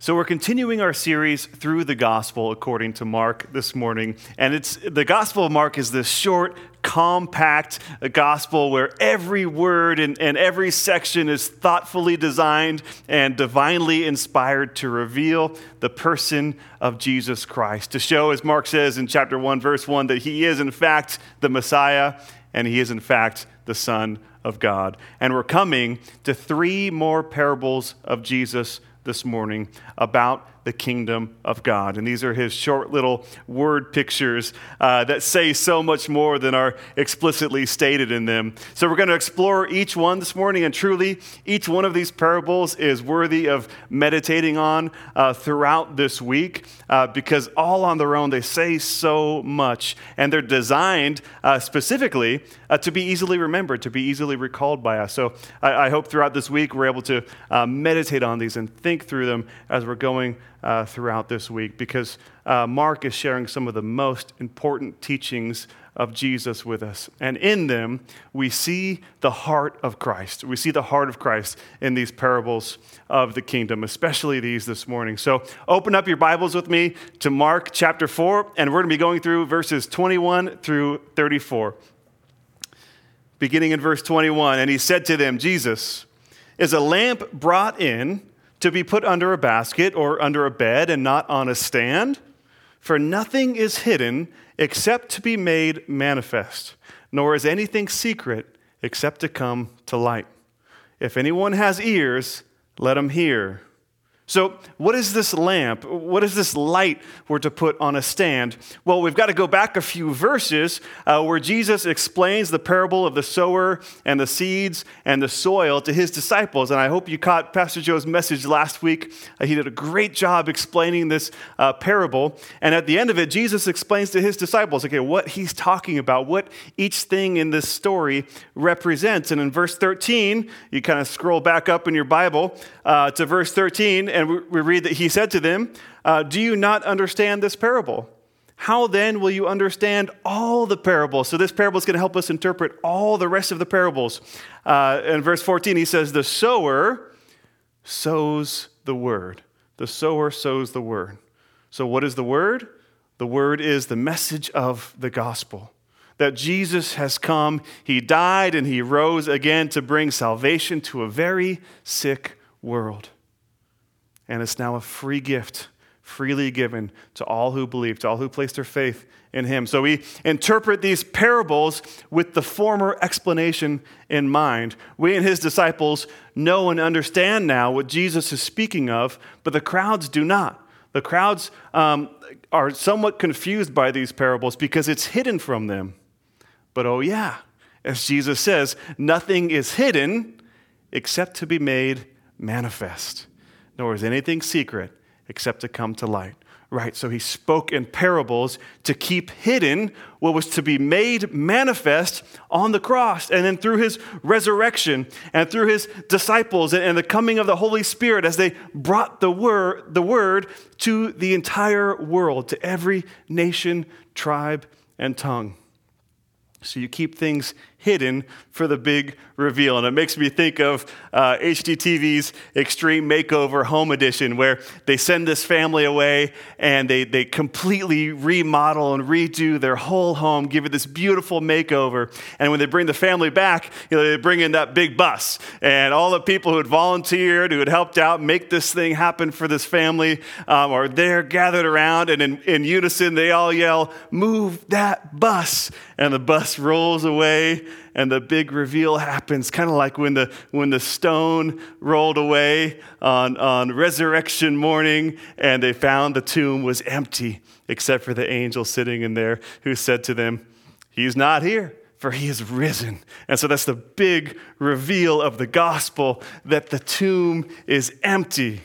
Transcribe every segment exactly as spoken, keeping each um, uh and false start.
So we're continuing our series through the gospel according to Mark this morning. And it's the Gospel of Mark is this short, compact gospel where every word and, and every section is thoughtfully designed and divinely inspired to reveal the person of Jesus Christ. To show, as Mark says in chapter one, verse one, that he is in fact the Messiah and he is in fact the Son of God. And we're coming to three more parables of Jesus this morning about the kingdom of God. And these are his short little word pictures uh, that say so much more than are explicitly stated in them. So we're going to explore each one this morning, and truly each one of these parables is worthy of meditating on uh, throughout this week uh, because all on their own they say so much, and they're designed uh, specifically uh, to be easily remembered, to be easily recalled by us. So I, I hope throughout this week we're able to uh, meditate on these and think through them as we're going Uh, throughout this week, because uh, Mark is sharing some of the most important teachings of Jesus with us. And in them, we see the heart of Christ. We see the heart of Christ in these parables of the kingdom, especially these this morning. So open up your Bibles with me to Mark chapter four, and we're going to be going through verses twenty-one through thirty-four. Beginning in verse twenty-one, and he said to them, Jesus, is a lamp brought in to be put under a basket or under a bed and not on a stand? For nothing is hidden except to be made manifest, nor is anything secret except to come to light. If anyone has ears, let him hear. So what is this lamp? What is this light we're to put on a stand? Well, we've got to go back a few verses uh, where Jesus explains the parable of the sower and the seeds and the soil to his disciples. And I hope you caught Pastor Joe's message last week. Uh, he did a great job explaining this uh, parable. And at the end of it, Jesus explains to his disciples, okay, what he's talking about, what each thing in this story represents. And in verse thirteen, you kind of scroll back up in your Bible uh, to verse thirteen, and we read that he said to them, uh, do you not understand this parable? How then will you understand all the parables? So this parable is going to help us interpret all the rest of the parables. Uh, in verse fourteen, he says, the sower sows the word. The sower sows the word. So what is the word? The word is the message of the gospel. That Jesus has come, he died, and he rose again to bring salvation to a very sick world. And it's now a free gift, freely given to all who believe, to all who place their faith in him. So we interpret these parables with the former explanation in mind. We and his disciples know and understand now what Jesus is speaking of, but the crowds do not. The crowds um, are somewhat confused by these parables because it's hidden from them. But oh yeah, as Jesus says, nothing is hidden except to be made manifest. Nor is anything secret except to come to light. Right, so he spoke in parables to keep hidden what was to be made manifest on the cross. And then through his resurrection and through his disciples and the coming of the Holy Spirit as they brought the word, the word to the entire world, to every nation, tribe, and tongue. So you keep things hidden for the big reveal. And it makes me think of uh, H G T V's Extreme Makeover Home Edition, where they send this family away and they, they completely remodel and redo their whole home, give it this beautiful makeover. And when they bring the family back, you know, they bring in that big bus. And all the people who had volunteered, who had helped out make this thing happen for this family um, are there gathered around. And in, in unison, they all yell, "Move that bus." And the bus rolls away. And the big reveal happens, kind of like when the when the stone rolled away on, on resurrection morning, and they found the tomb was empty, except for the angel sitting in there who said to them, "He's not here, for he is risen." And so that's the big reveal of the gospel, that the tomb is empty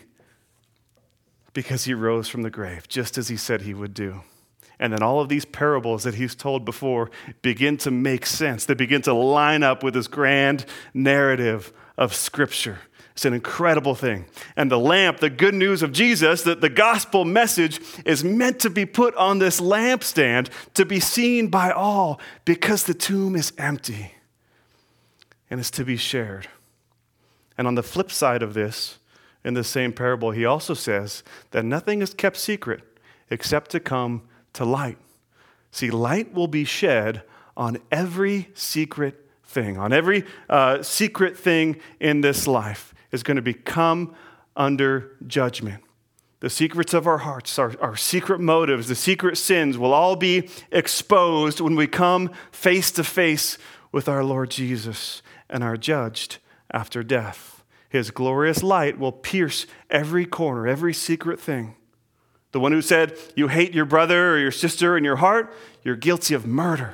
because he rose from the grave, just as he said he would do. And then all of these parables that he's told before begin to make sense. They begin to line up with this grand narrative of Scripture. It's an incredible thing. And the lamp, the good news of Jesus, that the gospel message is meant to be put on this lampstand to be seen by all because the tomb is empty and it's to be shared. And on the flip side of this, in the same parable, he also says that nothing is kept secret except to come to light. See, light will be shed on every secret thing, on every uh, secret thing in this life is going to become under judgment. The secrets of our hearts, our, our secret motives, the secret sins will all be exposed when we come face to face with our Lord Jesus and are judged after death. His glorious light will pierce every corner, every secret thing. The one who said, you hate your brother or your sister in your heart, you're guilty of murder.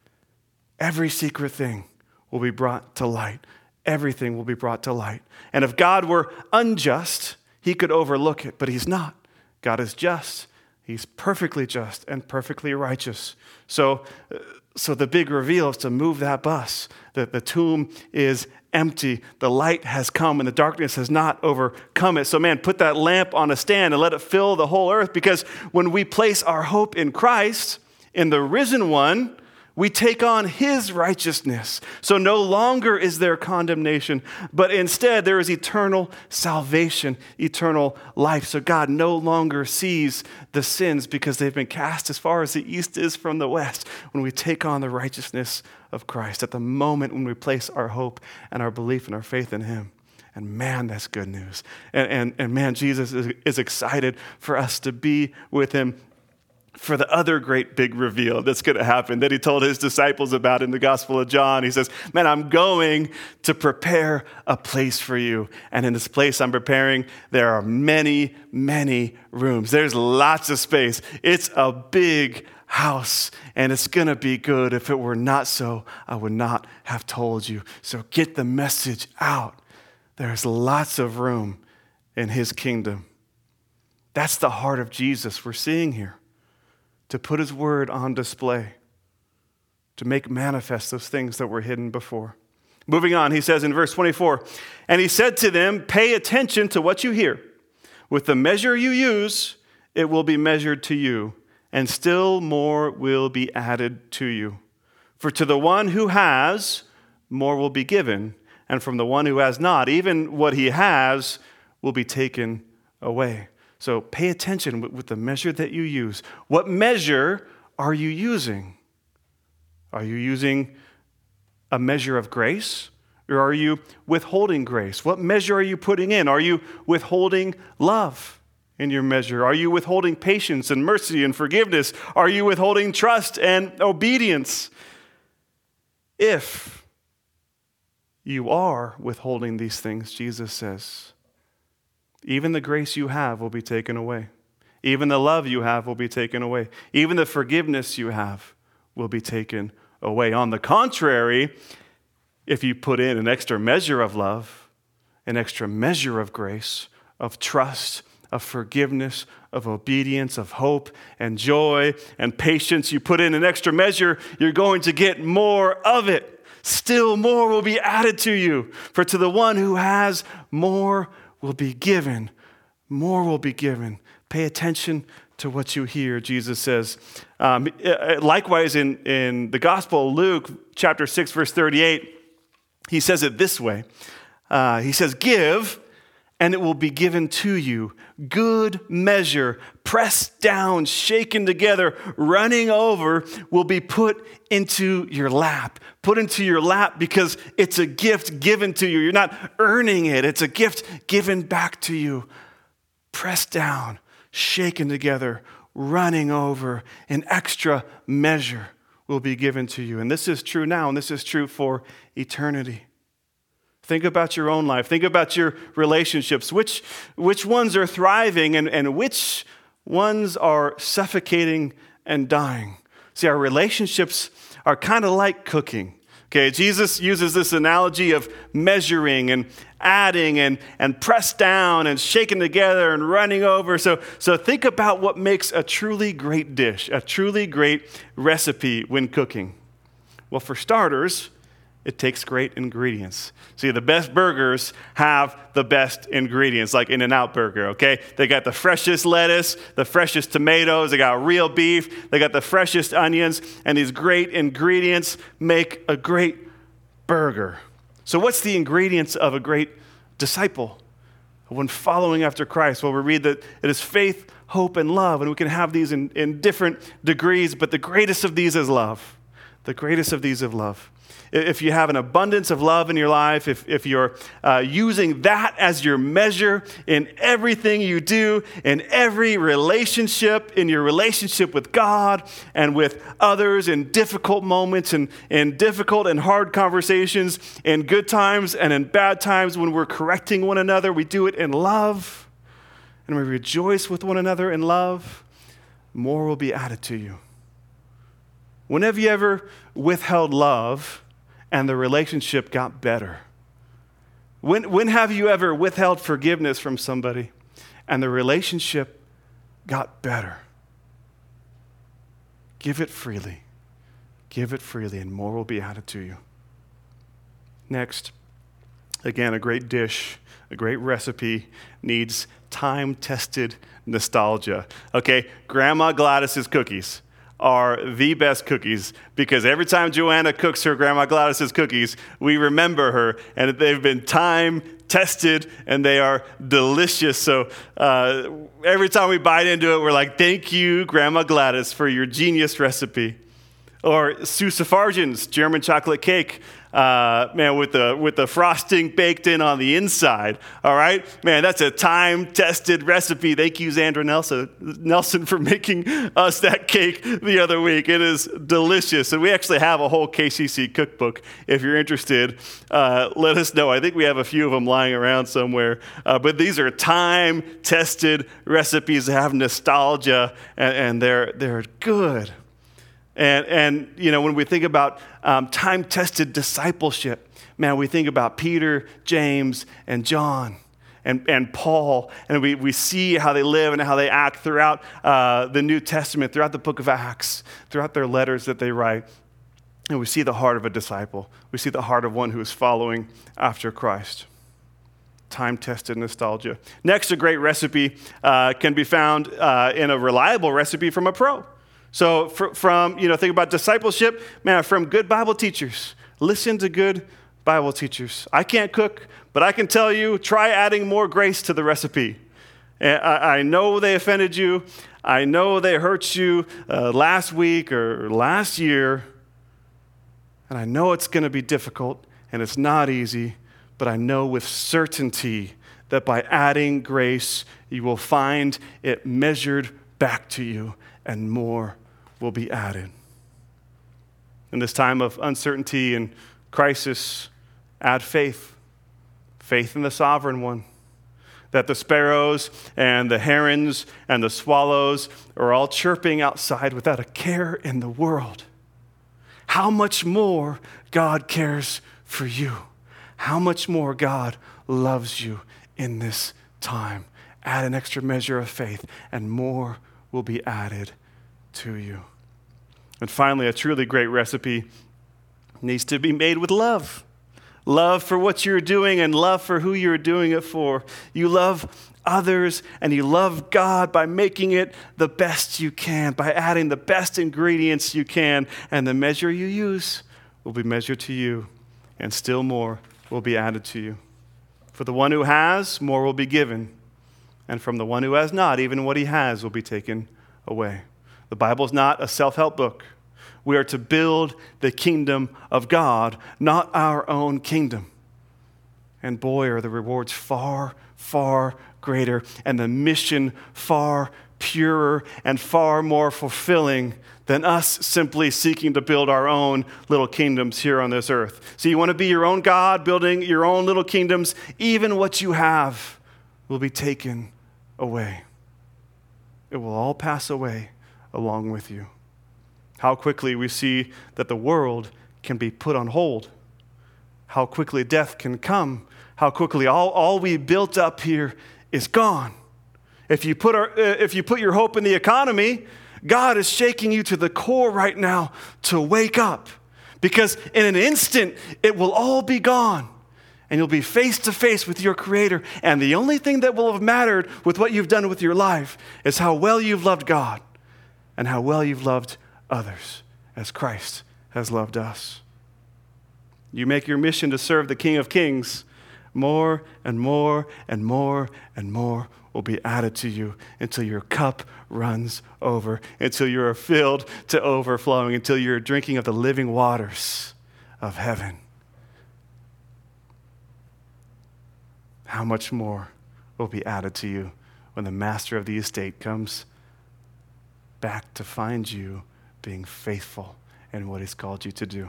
Every secret thing will be brought to light. Everything will be brought to light. And if God were unjust, he could overlook it, but he's not. God is just. He's perfectly just and perfectly righteous. So, so the big reveal is to move that bus. The, the tomb is empty. The light has come and the darkness has not overcome it. So man, put that lamp on a stand and let it fill the whole earth, because when we place our hope in Christ, in the risen one, we take on his righteousness. So no longer is there condemnation, but instead there is eternal salvation, eternal life. So God no longer sees the sins because they've been cast as far as the east is from the west when we take on the righteousness of Christ at the moment when we place our hope and our belief and our faith in him. And man, that's good news. And, and, and man, Jesus is, is excited for us to be with him for the other great big reveal that's going to happen that he told his disciples about in the Gospel of John. He says, man, I'm going to prepare a place for you. And in this place I'm preparing, there are many, many rooms. There's lots of space. It's a big house, and it's going to be good. If it were not so, I would not have told you. So get the message out. There's lots of room in his kingdom. That's the heart of Jesus we're seeing here. To put his word on display, to make manifest those things that were hidden before. Moving on, he says in verse twenty-four, and he said to them, pay attention to what you hear. With the measure you use, it will be measured to you, and still more will be added to you. For to the one who has, more will be given, and from the one who has not, even what he has will be taken away. So pay attention with the measure that you use. What measure are you using? Are you using a measure of grace, or are you withholding grace? What measure are you putting in? Are you withholding love in your measure? Are you withholding patience and mercy and forgiveness? Are you withholding trust and obedience? If you are withholding these things, Jesus says, even the grace you have will be taken away. Even the love you have will be taken away. Even the forgiveness you have will be taken away. On the contrary, if you put in an extra measure of love, an extra measure of grace, of trust, of forgiveness, of obedience, of hope and joy and patience, you put in an extra measure, you're going to get more of it. Still more will be added to you. For to the one who has, more will be given. More will be given. Pay attention to what you hear, Jesus says. Um, likewise, in, in the Gospel of Luke, chapter six, verse thirty-eight, he says it this way. Uh, he says, give, and it will be given to you. Good measure, pressed down, shaken together, running over, will be put into your lap. Put into your lap because it's a gift given to you. You're not earning it. It's a gift given back to you. Pressed down, shaken together, running over, an extra measure will be given to you. And this is true now, and this is true for eternity. Think about your own life. Think about your relationships. Which, which ones are thriving and, and which ones are suffocating and dying? See, our relationships are kind of like cooking. Okay, Jesus uses this analogy of measuring and adding and, and pressed down and shaken together and running over. So, so think about what makes a truly great dish, a truly great recipe when cooking. Well, for starters, it takes great ingredients. See, the best burgers have the best ingredients, like In-N-Out Burger, okay? They got the freshest lettuce, the freshest tomatoes, they got real beef, they got the freshest onions, and these great ingredients make a great burger. So what's the ingredients of a great disciple? when following after Christ. Well, we read that it is faith, hope, and love, and we can have these in, in different degrees, but the greatest of these is love. The greatest of these is love. If you have an abundance of love in your life, if, if you're uh, using that as your measure in everything you do, in every relationship, in your relationship with God and with others, in difficult moments and in difficult and hard conversations, in good times and in bad times, when we're correcting one another, we do it in love, and we rejoice with one another in love, more will be added to you. When have you ever withheld love and the relationship got better? When, when have you ever withheld forgiveness from somebody and the relationship got better? Give it freely. Give it freely, and more will be added to you. Next, again, a great dish, a great recipe needs time-tested nostalgia. Okay, Grandma Gladys's cookies are the best cookies, because every time Joanna cooks her Grandma Gladys's cookies, we remember her, and they've been time tested and they are delicious. So uh, every time we bite into it, we're like, thank you, Grandma Gladys, for your genius recipe. Or Sue Safarjan's German chocolate cake, uh, man, with the with the frosting baked in on the inside. All right, man, that's a time-tested recipe. Thank you, Zandra Nelson, Nelson, for making us that cake the other week. It is delicious, and we actually have a whole K C C cookbook. If you're interested, uh, let us know. I think we have a few of them lying around somewhere. Uh, but these are time-tested recipes that have nostalgia, and, and they're they're good. And, and you know, when we think about um, time-tested discipleship, man, we think about Peter, James, and John, and, and Paul, and we, we see how they live and how they act throughout uh, the New Testament, throughout the book of Acts, throughout their letters that they write. And we see the heart of a disciple. We see the heart of one who is following after Christ. Time-tested nostalgia. Next, a great recipe uh, can be found uh, in a reliable recipe from a pro. So for, from, you know, think about discipleship, man, from good Bible teachers. Listen to good Bible teachers. I can't cook, but I can tell you, try adding more grace to the recipe. And I, I know they offended you. I know they hurt you uh, last week or last year. And I know it's going to be difficult and it's not easy, but I know with certainty that by adding grace, you will find it measured back to you, and more will be added. In this time of uncertainty and crisis, add faith. Faith in the sovereign one. That the sparrows and the herons and the swallows are all chirping outside without a care in the world. How much more God cares for you. How much more God loves you in this time. Add an extra measure of faith, and more will be added to you. And finally, a truly great recipe needs to be made with love. Love for what you're doing and love for who you're doing it for. You love others and you love God by making it the best you can, by adding the best ingredients you can, and the measure you use will be measured to you, and still more will be added to you. For the one who has, more will be given, and from the one who has not, even what he has will be taken away. The Bible is not a self-help book. We are to build the kingdom of God, not our own kingdom. And boy, are the rewards far, far greater, and the mission far purer and far more fulfilling than us simply seeking to build our own little kingdoms here on this earth. So you want to be your own God, building your own little kingdoms, even what you have will be taken away. It will all pass away along with you. How quickly we see that the world can be put on hold. How quickly death can come. How quickly all, all we built up here is gone. If you put our, if you put your hope in the economy, God is shaking you to the core right now to wake up. Because in an instant, it will all be gone. And you'll be face to face with your Creator. And the only thing that will have mattered with what you've done with your life is how well you've loved God and how well you've loved others as Christ has loved us. You make your mission to serve the King of Kings more and more and more and more will be added to you until your cup runs over, until you are filled to overflowing, until you're drinking of the living waters of heaven. How much more will be added to you when the master of the estate comes back to find you being faithful in what he's called you to do.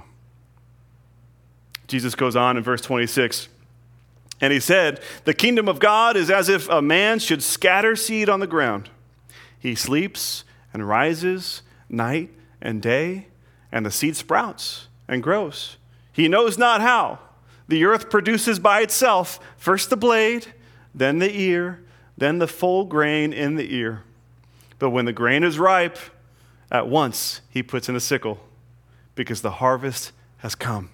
Jesus goes on in verse twenty-six, and he said, "The kingdom of God is as if a man should scatter seed on the ground. He sleeps and rises night and day, and the seed sprouts and grows. He knows not how. The earth produces by itself first the blade, then the ear, then the full grain in the ear. But when the grain is ripe, at once he puts in a sickle, because the harvest has come."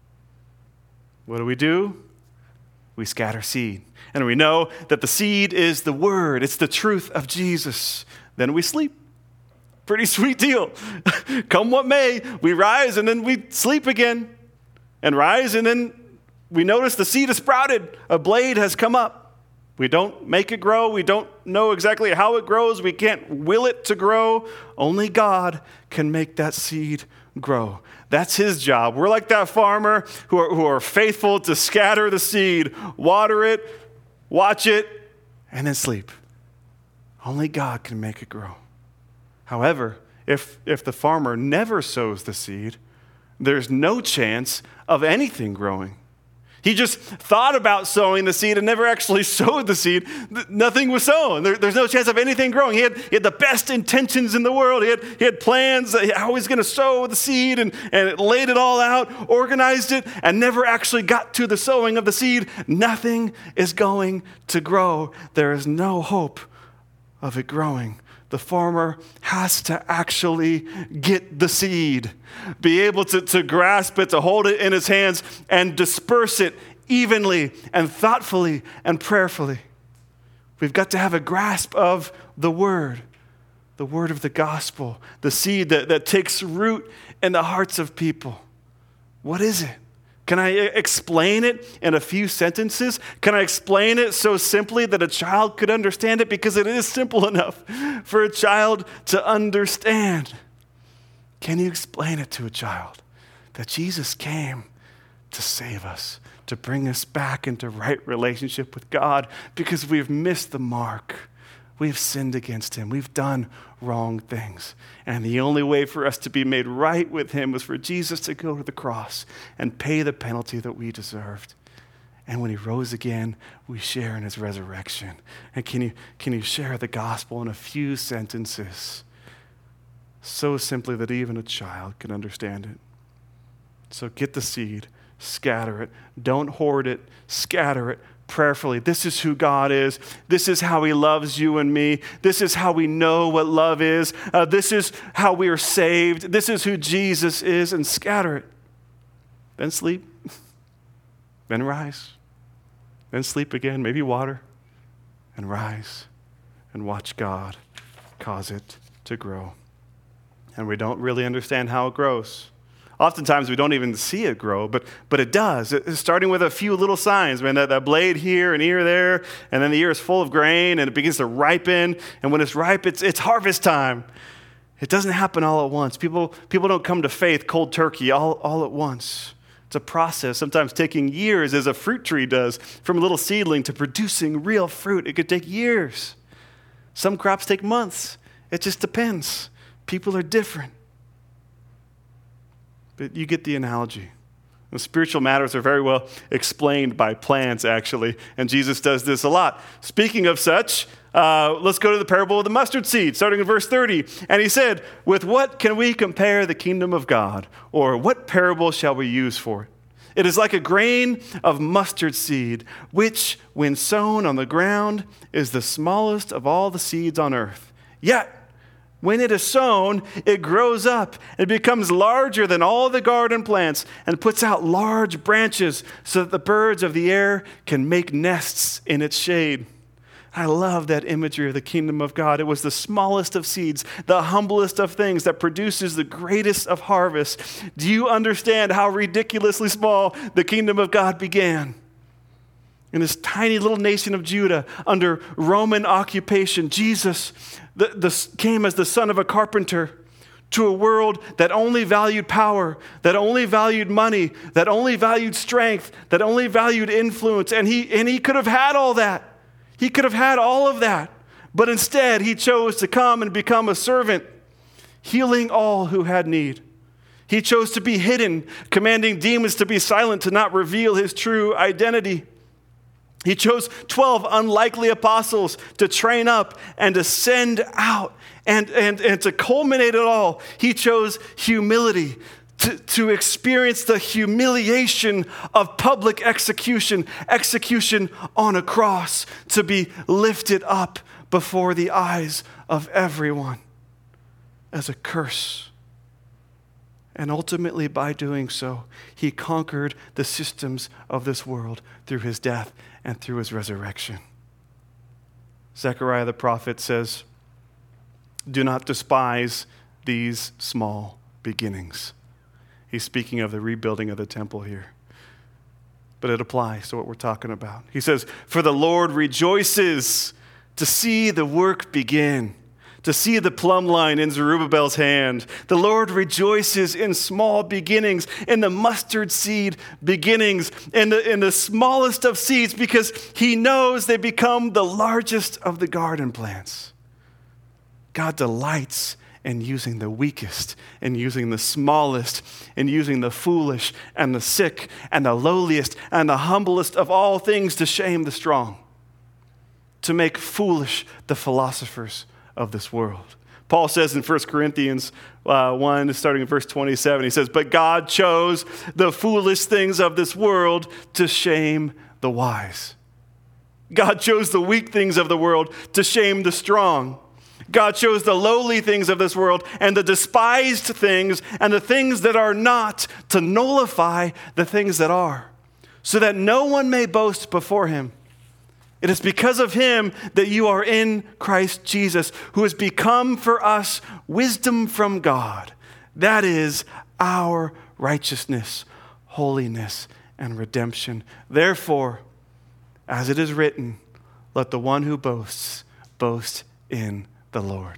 What do we do? We scatter seed. And we know that the seed is the word. It's the truth of Jesus. Then we sleep. Pretty sweet deal. Come what may, we rise and then we sleep again. And rise and then we notice the seed has sprouted. A blade has come up. We don't make it grow. We don't know exactly how it grows. We can't will it to grow. Only God can make that seed grow. That's his job. We're like that farmer who are, who are faithful to scatter the seed, water it, watch it, and then sleep. Only God can make it grow. However, if, if the farmer never sows the seed, there's no chance of anything growing. He just thought about sowing the seed and never actually sowed the seed. Nothing was sown. There, there's no chance of anything growing. He had, he had the best intentions in the world. He had, he had plans how he was going to sow the seed and, and laid it all out, organized it, and never actually got to the sowing of the seed. Nothing is going to grow. There is no hope of it growing. The farmer has to actually get the seed, be able to, to grasp it, to hold it in his hands, and disperse it evenly and thoughtfully and prayerfully. We've got to have a grasp of the word, the word of the gospel, the seed that, that takes root in the hearts of people. What is it? Can I explain it in a few sentences? Can I explain it so simply that a child could understand it? Because it is simple enough for a child to understand. Can you explain it to a child that Jesus came to save us, to bring us back into right relationship with God because we've missed the mark? We've sinned against him. We've done wrong things. And the only way for us to be made right with him was for Jesus to go to the cross and pay the penalty that we deserved. And when he rose again, we share in his resurrection. And can you, can you share the gospel in a few sentences? So simply that even a child can understand it. So get the seed, scatter it. Don't hoard it, scatter it. Prayerfully. This is who God is. This is how he loves you and me. This is how we know what love is. Uh, this is how we are saved. This is who Jesus is, and scatter it. Then sleep. Then rise. Then sleep again, maybe water, and rise and watch God cause it to grow. And we don't really understand how it grows. Oftentimes we don't even see it grow, but but it does. It's starting with a few little signs, man. That, that blade here and ear there, and then the ear is full of grain, and it begins to ripen. And when it's ripe, it's it's harvest time. It doesn't happen all at once. People people don't come to faith cold turkey all, all at once. It's a process, sometimes taking years, as a fruit tree does, from a little seedling to producing real fruit. It could take years. Some crops take months. It just depends. People are different. But you get the analogy. The spiritual matters are very well explained by plants, actually, and Jesus does this a lot. Speaking of such, uh, let's go to the parable of the mustard seed, starting in verse thirty. And he said, "With what can we compare the kingdom of God? Or what parable shall we use for it? It is like a grain of mustard seed, which, when sown on the ground, is the smallest of all the seeds on earth. Yet, when it is sown, it grows up and becomes larger than all the garden plants and puts out large branches so that the birds of the air can make nests in its shade." I love that imagery of the kingdom of God. It was the smallest of seeds, the humblest of things that produces the greatest of harvests. Do you understand how ridiculously small the kingdom of God began? In this tiny little nation of Judah under Roman occupation, Jesus the, the, came as the son of a carpenter to a world that only valued power, that only valued money, that only valued strength, that only valued influence. And he, and he could have had all that. He could have had all of that. But instead, he chose to come and become a servant, healing all who had need. He chose to be hidden, commanding demons to be silent, to not reveal his true identity. He chose twelve unlikely apostles to train up and to send out. And, and, and to culminate it all, he chose humility, to, to experience the humiliation of public execution, execution on a cross, to be lifted up before the eyes of everyone as a curse. And ultimately, by doing so, he conquered the systems of this world through his death and through his resurrection. Zechariah the prophet says, "Do not despise these small beginnings." He's speaking of the rebuilding of the temple here. But it applies to what we're talking about. He says, "For the Lord rejoices to see the work begin, to see the plumb line in Zerubbabel's hand. The Lord rejoices in small beginnings, in the mustard seed beginnings, in the, in the smallest of seeds, because he knows they become the largest of the garden plants." God delights in using the weakest, in using the smallest, in using the foolish and the sick and the lowliest and the humblest of all things to shame the strong, to make foolish the philosophers of this world. Paul says in First Corinthians uh, one, starting in verse twenty-seven, he says, "But God chose the foolish things of this world to shame the wise." God chose the weak things of the world to shame the strong. God chose the lowly things of this world and the despised things and the things that are not to nullify the things that are, so that no one may boast before him. It is because of him that you are in Christ Jesus, who has become for us wisdom from God. That is our righteousness, holiness, and redemption. Therefore, as it is written, let the one who boasts boast in the Lord.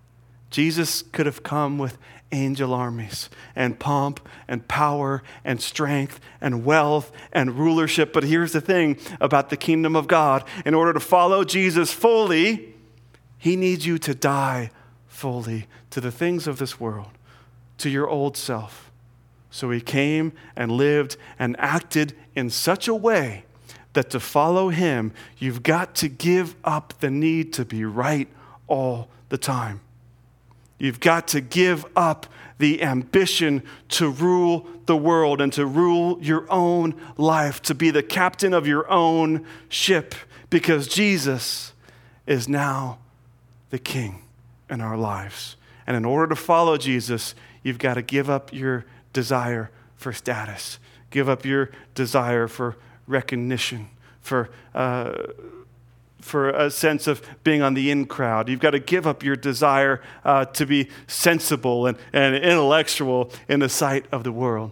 Jesus could have come with angel armies and pomp and power and strength and wealth and rulership. But here's the thing about the kingdom of God. In order to follow Jesus fully, he needs you to die fully to the things of this world, to your old self. So he came and lived and acted in such a way that to follow him, you've got to give up the need to be right all the time. You've got to give up the ambition to rule the world and to rule your own life, to be the captain of your own ship, because Jesus is now the king in our lives. And in order to follow Jesus, you've got to give up your desire for status, give up your desire for recognition, for uh, for a sense of being on the in crowd. You've got to give up your desire uh, to be sensible and, and intellectual in the sight of the world.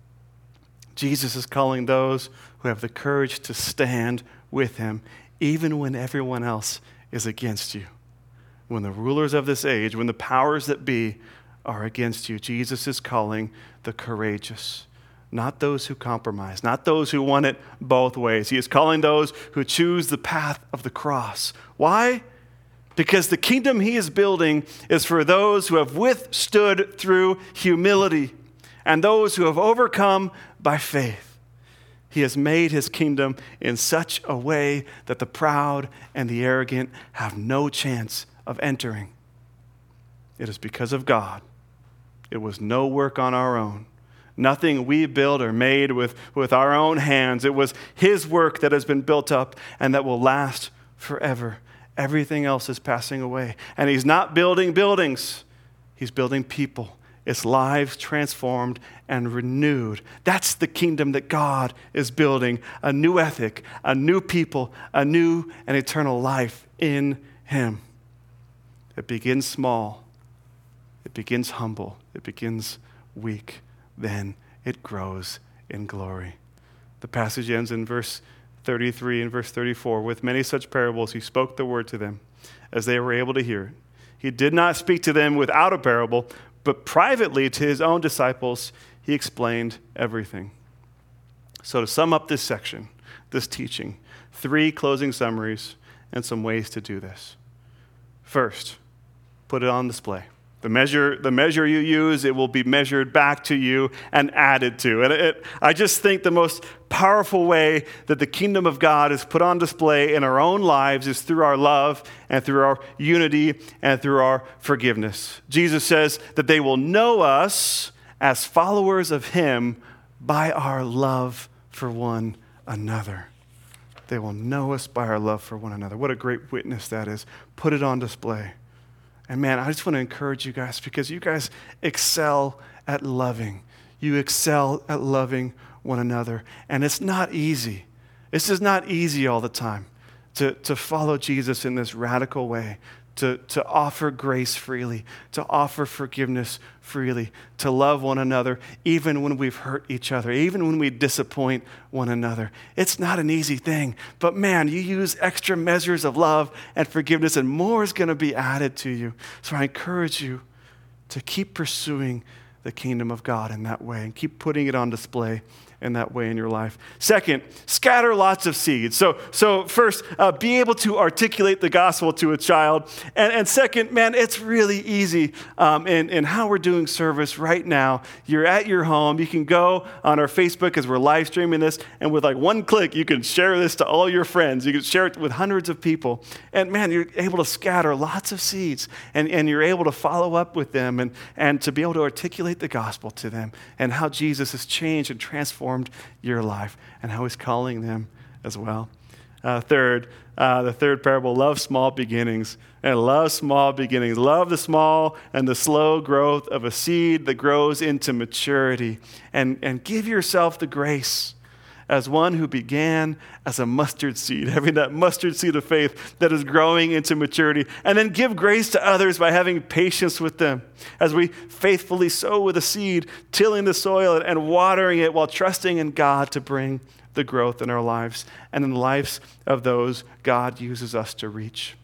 Jesus is calling those who have the courage to stand with him, even when everyone else is against you. When the rulers of this age, when the powers that be are against you, Jesus is calling the courageous. Not those who compromise, not those who want it both ways. He is calling those who choose the path of the cross. Why? Because the kingdom he is building is for those who have withstood through humility and those who have overcome by faith. He has made his kingdom in such a way that the proud and the arrogant have no chance of entering. It is because of God. It was no work on our own. Nothing we built or made with, with our own hands. It was his work that has been built up and that will last forever. Everything else is passing away. And he's not building buildings. He's building people. It's lives transformed and renewed. That's the kingdom that God is building. A new ethic, a new people, a new and eternal life in him. It begins small. It begins humble. It begins weak. Then it grows in glory. The passage ends in verse thirty-three and verse thirty-four, with many such parables he spoke the word to them as they were able to hear it. He did not speak to them without a parable, but privately to his own disciples he explained everything. So to sum up this section, this teaching, three closing summaries and some ways to do this. First, put it on display. The measure, the measure you use, it will be measured back to you and added to. And it, I just think the most powerful way that the kingdom of God is put on display in our own lives is through our love and through our unity and through our forgiveness. Jesus says that they will know us as followers of him by our love for one another. They will know us by our love for one another. What a great witness that is. Put it on display. And man, I just want to encourage you guys because you guys excel at loving. You excel at loving one another. And it's not easy. This is not easy all the time to, to follow Jesus in this radical way, to, to offer grace freely, to offer forgiveness freely, to love one another even when we've hurt each other, even when we disappoint one another. It's not an easy thing, but man, you use extra measures of love and forgiveness and more is going to be added to you. So I encourage you to keep pursuing the kingdom of God in that way and keep putting it on display in that way in your life. Second, scatter lots of seeds. So, so first, uh, be able to articulate the gospel to a child. And, and second, man, it's really easy um, in, in how we're doing service right now. You're at your home. You can go on our Facebook as we're live streaming this, and with like one click, you can share this to all your friends. You can share it with hundreds of people. And man, you're able to scatter lots of seeds, and, and you're able to follow up with them and, and to be able to articulate the gospel to them and how Jesus has changed and transformed your life and how he's calling them as well. Uh, third, uh, the third parable, love small beginnings. And love small beginnings. Love the small and the slow growth of a seed that grows into maturity. And, and give yourself the grace as one who began as a mustard seed, having that mustard seed of faith that is growing into maturity. And then give grace to others by having patience with them as we faithfully sow with a seed, tilling the soil and watering it while trusting in God to bring the growth in our lives and in the lives of those God uses us to reach.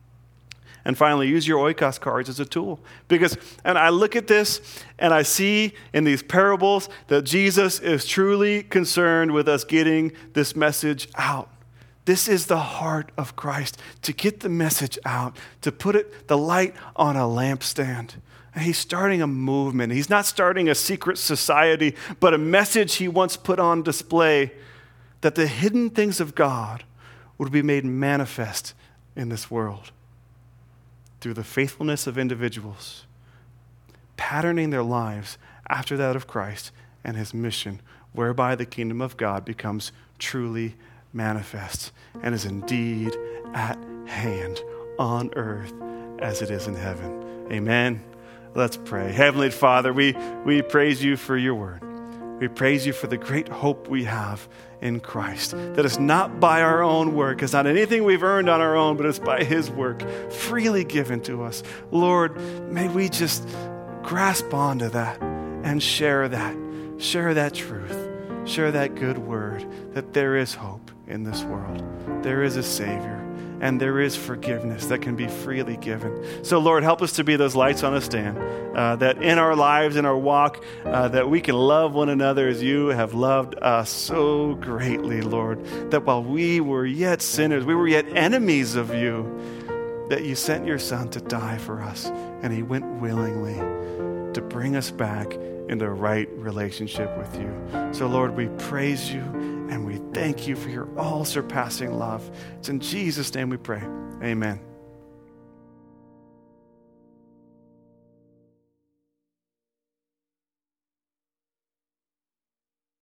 And finally, use your oikos cards as a tool. Because, and I look at this and I see in these parables that Jesus is truly concerned with us getting this message out. This is the heart of Christ, to get the message out, to put it, the light on a lampstand. And he's starting a movement. He's not starting a secret society, but a message he wants put on display that the hidden things of God would be made manifest in this world through the faithfulness of individuals, patterning their lives after that of Christ and his mission, whereby the kingdom of God becomes truly manifest and is indeed at hand on earth as it is in heaven. Amen. Let's pray. Heavenly Father, we, we praise you for your word. We praise you for the great hope we have in Christ, that it's not by our own work, it's not anything we've earned on our own, but it's by his work freely given to us. Lord, may we just grasp onto that and share that, share that truth, share that good word, that there is hope in this world. There is a Savior, and there is forgiveness that can be freely given. So Lord, help us to be those lights on a stand, uh, that in our lives, in our walk, uh, that we can love one another as you have loved us so greatly, Lord, that while we were yet sinners, we were yet enemies of you, that you sent your Son to die for us, and he went willingly to bring us back into a right relationship with you. So Lord, we praise you and we thank you for your all-surpassing love. It's in Jesus' name we pray. Amen.